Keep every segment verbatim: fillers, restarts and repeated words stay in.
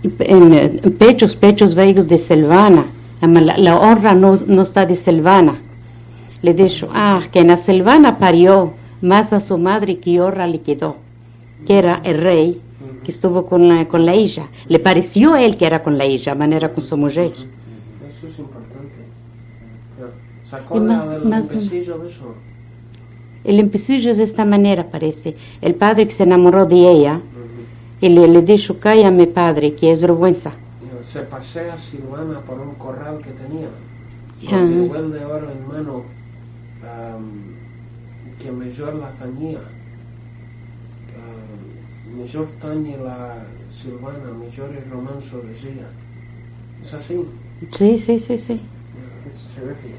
En, en pechos, pechos veigos de Silvana. La, la honra no, no está de Silvana. Le dijo, ah, que en la Silvana parió más a su madre que honra le quedó, que era el rey que estuvo con la, con la hija. Le pareció a él que era con la hija, manera con su mujer. Eso es importante. ¿Sacó la del empecillo de eso? El empecillo es de esta manera, parece. El padre que se enamoró de ella, uh-huh. y le, le dijo, cállame padre, que es vergüenza. Se pasea Silvana por un corral que tenía, con uh-huh. el de oro en mano, um, que mejor la tañía. Uh, mejor tañe la Silvana, mejor el romanzo decía. ¿Es así? Sí, sí, sí, sí. It's terrific.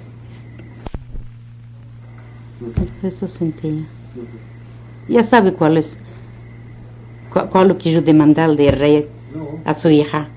Eso sentía. Ya sabe cuál es, cuál, cuál lo que yo demandé al de rey no. a su hija.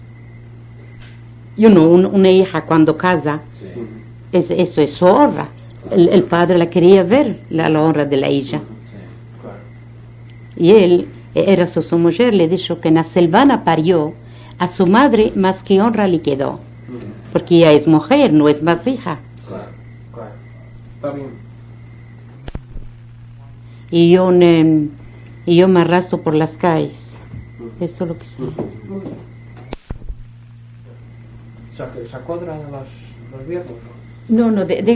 Yo no, un, una hija cuando casa, sí. es, eso es su honra. El, el padre la quería ver, la, la honra de la hija. Sí, claro. Y él, era su, su mujer, le dijo que en la Silvana parió a su madre más que honra le quedó. Uh-huh. Porque ella es mujer, no es más hija. Claro, claro. Está bien. Y yo, ne, y yo me arrastro por las calles. Uh-huh. Eso es lo que sé. Uh-huh. ¿Se, se cuadra los, los viernes? No, no, de, de